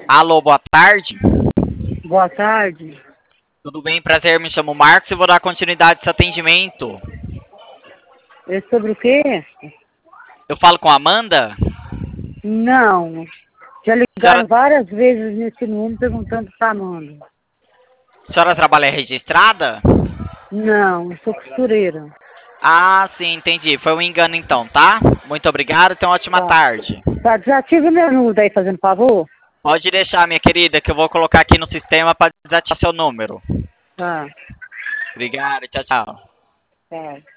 Alô, boa tarde. Boa tarde. Tudo bem? Prazer, me chamo Marcos e vou dar continuidade a esse atendimento. É sobre o quê? Eu falo com a Amanda? Não. Já Senhora, ligaram várias vezes nesse número perguntando para Amanda. senhora trabalha registrada? Não, eu sou costureira. Ah, sim, entendi. Foi um engano então, tá? Muito obrigado, tenha uma ótima Tá. tarde. Tá, desativa meu número aí, fazendo favor. Pode deixar, minha querida, que eu vou colocar aqui no sistema para desativar seu número. Tá. Obrigado, tchau, tchau. Tá.